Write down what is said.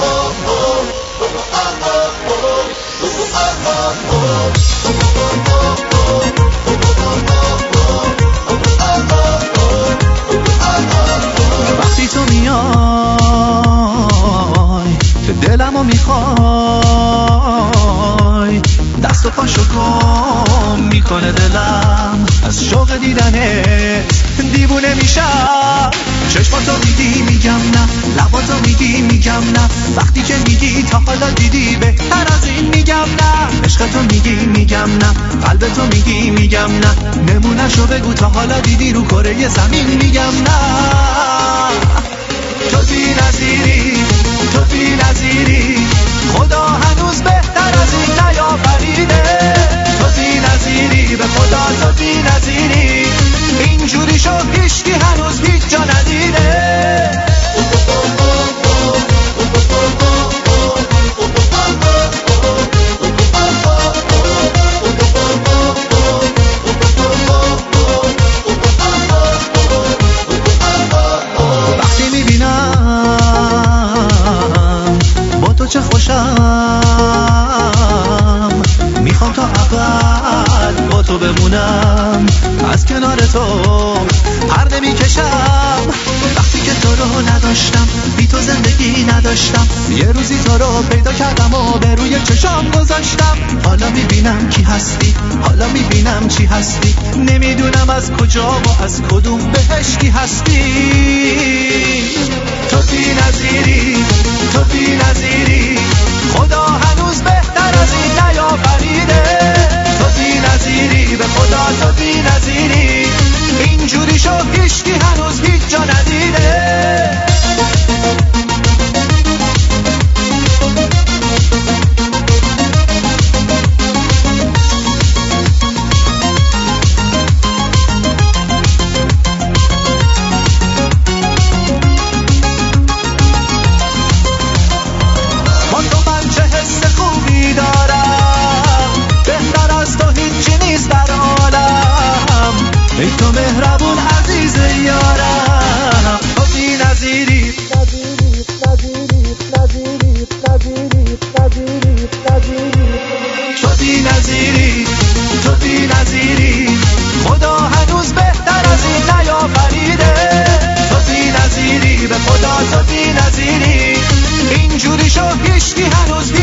وقتی تو میای دلمو میخوای، دست و پاشو گم میکنه دلم از شوق دیدنت، دیوونه میشم. چشماتو میگی میگم نه، لباتو میگی میگم نه، وقتی که میگی تا حالا دیدی بهتر از این میگم نه. عشقتو میگی میگم نه، قلبتو میگی میگم نه، نمونهشو بگو تا حالا دیدی رو کره زمین میگم نه. تو بی نظیری، تو بی نظیری، خدا هنوز بهتر از این نیافریده. تو بی نظیری، به خدا تو بی نظیری، اینجوری شو هیچکی هنوز هیچ جا ندیده. وقتی میبینم با تو چه خوشم، میخوام تا ابد با تو بمونم، از کنار تو پرده میکشم. وقتی که تو رو نداشتم، بی تو زندگی نداشتم، یه روزی تو رو پیدا کردم و به روی چشام گذاشتم. حالا میبینم کی هستی، حالا میبینم چی هستی، نمیدونم از کجا و از کدوم بهشتی هستی. تو بی نظیری، تو بی نظیری، خدا هنوز بهتر از این نیافریده. تو بی نظیری، به خدا تو بی نظیری، اینجوری شو هیچکی هنوز هیچ جا ندیده. ای تو مهربون عزیز یارم، تو بی نظیری، تو بی نظیری، تو بی نظیری، خدا هنوز بهتر از این نیافریده. تو بی نظیری، به خدا تو بی نظیری، اینجوری شو هیچکی هنوز